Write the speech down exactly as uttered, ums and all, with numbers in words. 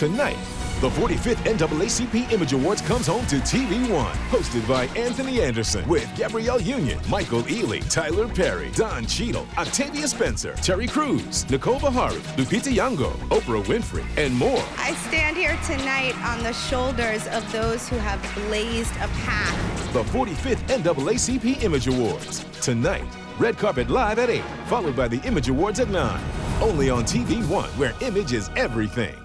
Tonight, the forty-fifth N double A C P Image Awards comes home to T V One. Hosted by Anthony Anderson with Gabrielle Union, Michael Ealy, Tyler Perry, Don Cheadle, Octavia Spencer, Terry Crews, Nicole Beharie, Lupita Nyong'o, Oprah Winfrey, and more. I stand here tonight on the shoulders of those who have blazed a path. The forty-fifth N double A C P Image Awards. Tonight, Red Carpet Live at eight, followed by the Image Awards at nine. Only on T V One, where image is everything.